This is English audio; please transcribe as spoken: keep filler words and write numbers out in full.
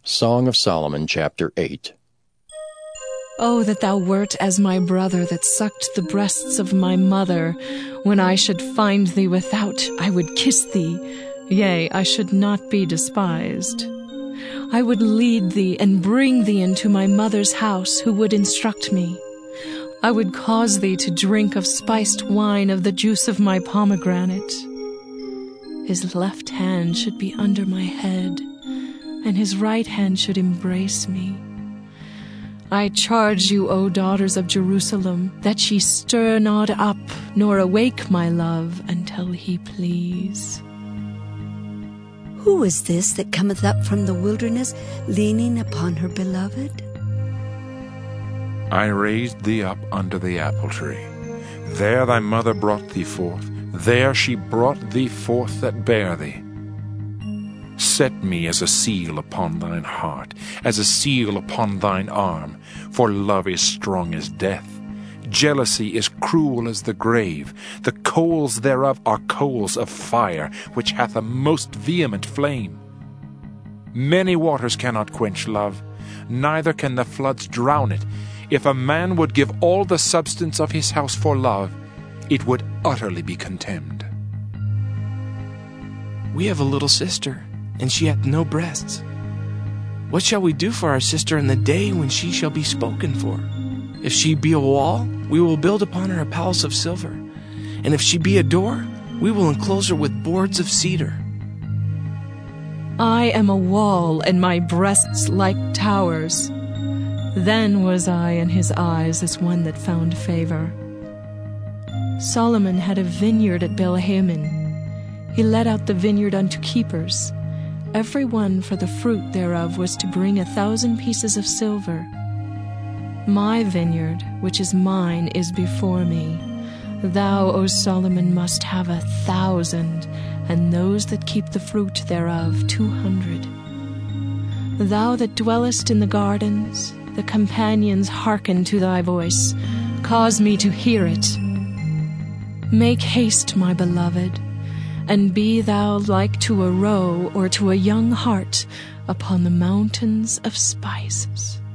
Song of Solomon, chapter eight. Oh, that thou wert as my brother that sucked the breasts of my mother. When I should find thee without, I would kiss thee. Yea, I should not be despised. I would lead thee and bring thee into my mother's house, who would instruct me. I would cause thee to drink of spiced wine of the juice of my pomegranate. His left hand should be under my head, and his right hand should embrace me. I charge you, O daughters of Jerusalem, that ye stir not up, nor awake my love, until he please. Who is this that cometh up from the wilderness, leaning upon her beloved? I raised thee up under the apple tree. There thy mother brought thee forth. There she brought thee forth that bare thee. Set me as a seal upon thine heart, as a seal upon thine arm. For love is strong as death. Jealousy is cruel as the grave. The coals thereof are coals of fire, which hath a most vehement flame. Many waters cannot quench love, neither can the floods drown it. If a man would give all the substance of his house for love, it would utterly be contemned. We have a little sister, and she hath no breasts. What shall we do for our sister in the day when she shall be spoken for? If she be a wall, we will build upon her a palace of silver. And if she be a door, we will enclose her with boards of cedar. I am a wall, and my breasts like towers. Then was I in his eyes as one that found favor. Solomon had a vineyard at Beth-Hammon. He let out the vineyard unto keepers. Every one for the fruit thereof was to bring a thousand pieces of silver. My vineyard, which is mine, is before me. Thou, O Solomon, must have a thousand, and those that keep the fruit thereof two hundred. Thou that dwellest in the gardens, the companions hearken to thy voice. Cause me to hear it. Make haste, my beloved, and be thou like to a roe or to a young hart upon the mountains of spices.